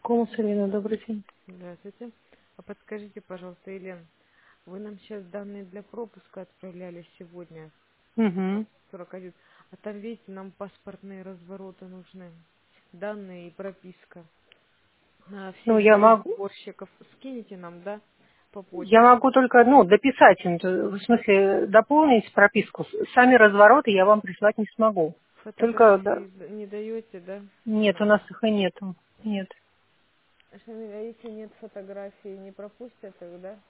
Елена, добрый день. Здравствуйте. А подскажите, пожалуйста, Елена, вы нам сейчас данные для пропуска отправляли сегодня, Угу. 41. А там, видите, нам паспортные развороты нужны. Данные и прописка. На Ну, всех сборщиков скинете нам, да, по я почте. могу только, дописать им, в смысле, дополнить прописку. Сами развороты я вам прислать не смогу. Только, да, Фотографии не даете, да? нет, у нас их и нету. Нет. Шамиль, а если нет фотографии, не пропустят их, да?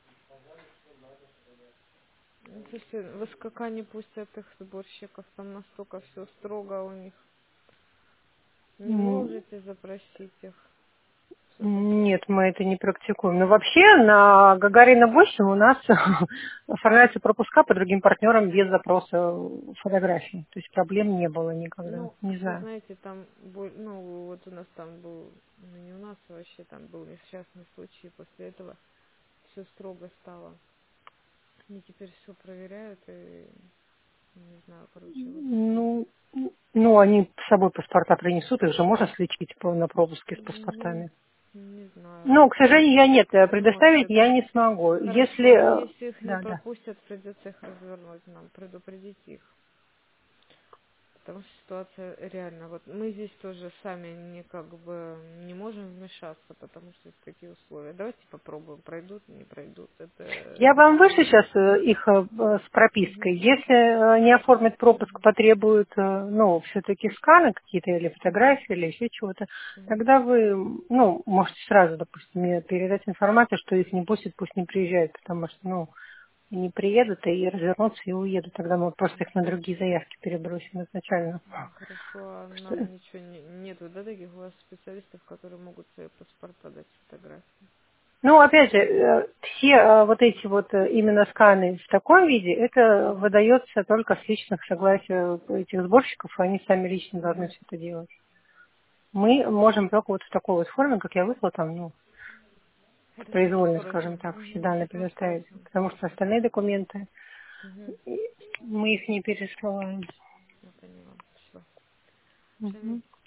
Ну, слушайте, в СКК не пустят их сборщиков, там настолько все строго у них. Не М, можете запросить их все-таки. Нет, мы это не практикуем. Но вообще на Гагарина 8 у нас оформляются пропуска по другим партнерам без запроса фотографий. То есть проблем не было никогда. Ну, Не вы знаю. знаете, там, ну, вот у нас там был, ну, не у нас а вообще, там был несчастный случай, после этого все строго стало. Они теперь все проверяют и, не знаю, короче, вот, Ну, они с собой паспорта принесут, их же можно сличить на пропуске с ну, паспортами. не знаю. Ну, к сожалению, я нет, Не предоставить можете, я да? не смогу. Хорошо, но Если, если их не да, да. пропустят, придется их развернуть нам, предупредить их. Потому что ситуация реально, вот мы здесь тоже сами не как бы не можем вмешаться, потому что есть такие условия. Давайте попробуем, пройдут, не пройдут, Я это вам вышлю все. сейчас их с пропиской. Если не оформят пропуск, потребуют, все-таки сканы какие-то или фотографии, или еще чего-то, тогда вы, можете сразу, допустим, мне передать информацию, что их не пустят, пусть не приезжают, потому что, не приедут и развернутся и уедут. Тогда мы просто их на другие заявки перебросим изначально. Хорошо, а Что- нам ничего нету, да, таких у вас специалистов, которые могут свои паспорта дать фотографии? Ну, опять же, все вот эти вот именно сканы в таком виде, это выдается только с личных согласий этих сборщиков, и они сами лично должны все это делать. Мы можем только вот в такой вот форме, как я выслала, там, Хорошо, произвольно, скажем посмотрим. так, все данные предоставить, Посмотрим. потому что остальные документы, Угу. мы их не пересылаем. Я поняла. Все. Мгм.